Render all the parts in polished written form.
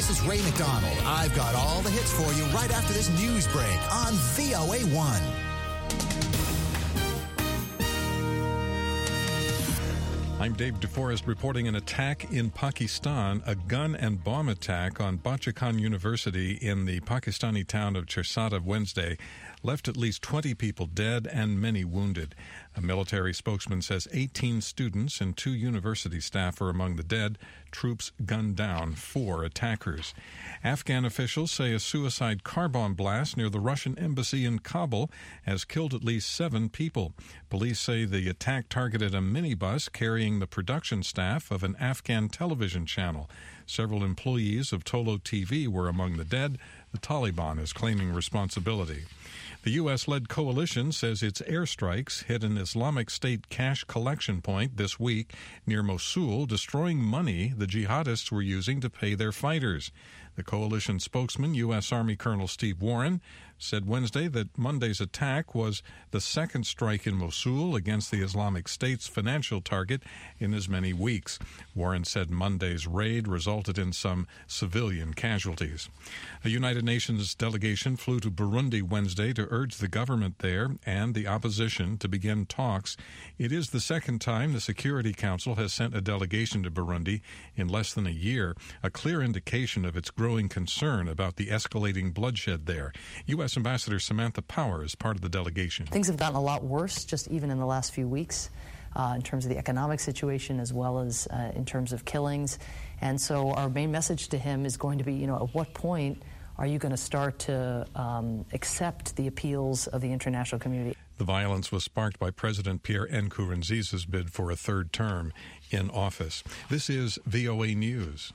This is Ray McDonald. I've got all the hits for you right after this news break on VOA1. I'm Dave DeForest reporting an attack in Pakistan, a gun and bomb attack on Bacha Khan University in the Pakistani town of Chersada Wednesday left at least 20 people dead and many wounded. A military spokesman says 18 students and 2 university staff are among the dead. Troops gunned down 4 attackers. Afghan officials say a suicide car bomb blast near the Russian embassy in Kabul has killed at least 7 people. Police say the attack targeted a minibus carrying the production staff of an Afghan television channel. Several employees of Tolo TV were among the dead. The Taliban is claiming responsibility. The U.S.-led coalition says its airstrikes hit an Islamic State cash collection point this week near Mosul, destroying money the jihadists were using to pay their fighters. The coalition spokesman, U.S. Army Colonel Steve Warren, said Wednesday that Monday's attack was the second strike in Mosul against the Islamic State's financial target in as many weeks. Warren said Monday's raid resulted in some civilian casualties. A United Nations delegation flew to Burundi Wednesday to urge the government there and the opposition to begin talks. It is the second time the Security Council has sent a delegation to Burundi in less than a year, a clear indication of its growing concern about the escalating bloodshed there. U.S. Ambassador Samantha Power is part of the delegation. Things have gotten a lot worse just even in the last few weeks in terms of the economic situation as well as in terms of killings. And so our main message to him is going to be, at what point are you going to start to accept the appeals of the international community? The violence was sparked by President Pierre Nkurunziza's bid for a third term in office. This is VOA News.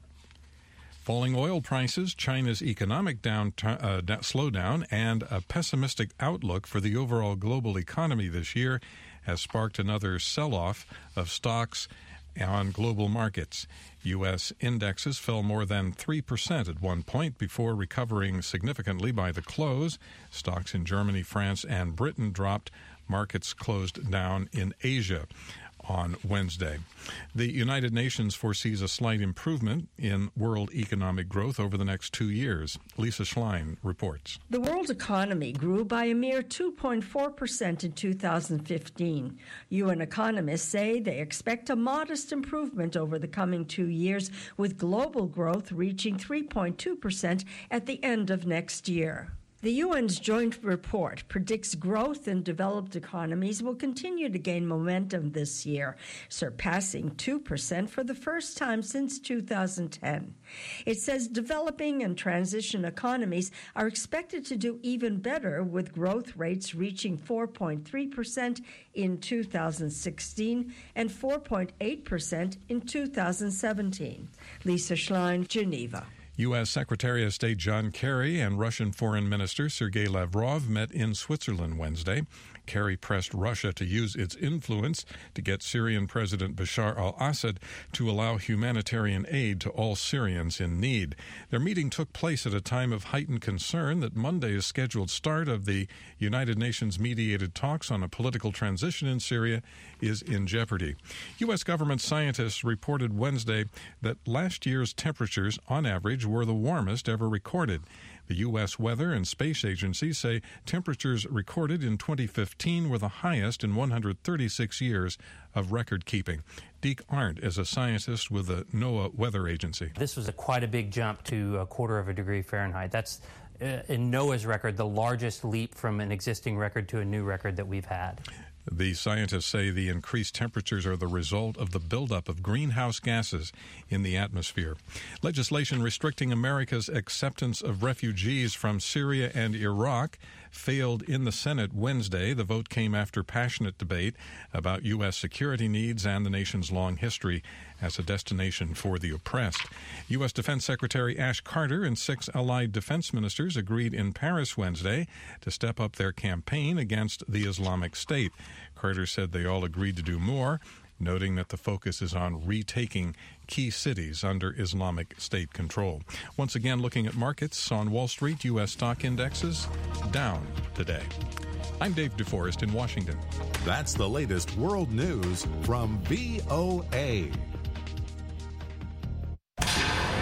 Falling oil prices, China's economic slowdown, and a pessimistic outlook for the overall global economy this year has sparked another sell-off of stocks on global markets. U.S. indexes fell more than 3% at one point before recovering significantly by the close. Stocks in Germany, France, and Britain dropped. Markets closed down in Asia on Wednesday. The United Nations foresees a slight improvement in world economic growth over the next 2 years. Lisa Schlein reports. The world economy grew by a mere 2.4% in 2015. UN economists say they expect a modest improvement over the coming 2 years, with global growth reaching 3.2% at the end of next year. The UN's joint report predicts growth in developed economies will continue to gain momentum this year, surpassing 2% for the first time since 2010. It says developing and transition economies are expected to do even better, with growth rates reaching 4.3% in 2016 and 4.8% in 2017. Lisa Schlein, Geneva. U.S. Secretary of State John Kerry and Russian Foreign Minister Sergei Lavrov met in Switzerland Wednesday. Kerry pressed Russia to use its influence to get Syrian President Bashar al-Assad to allow humanitarian aid to all Syrians in need. Their meeting took place at a time of heightened concern that Monday's scheduled start of the United Nations mediated talks on a political transition in Syria is in jeopardy. U.S. government scientists reported Wednesday that last year's temperatures, on average, were the warmest ever recorded. The U.S. Weather and Space Agency say temperatures recorded in 2015 were the highest in 136 years of record-keeping. Deke Arndt is a scientist with the NOAA Weather Agency. This was quite a big jump to 1/4 degree Fahrenheit. That's, in NOAA's record, the largest leap from an existing record to a new record that we've had. The scientists say the increased temperatures are the result of the buildup of greenhouse gases in the atmosphere. Legislation restricting America's acceptance of refugees from Syria and Iraq failed in the Senate Wednesday. The vote came after passionate debate about U.S. security needs and the nation's long history as a destination for the oppressed. U.S. Defense Secretary Ash Carter and 6 allied defense ministers agreed in Paris Wednesday to step up their campaign against the Islamic State. Carter said they all agreed to do more, noting that the focus is on retaking key cities under Islamic State control. Once again, looking at markets on Wall Street, U.S. stock indexes down today. I'm Dave DeForest in Washington. That's the latest world news from VOA.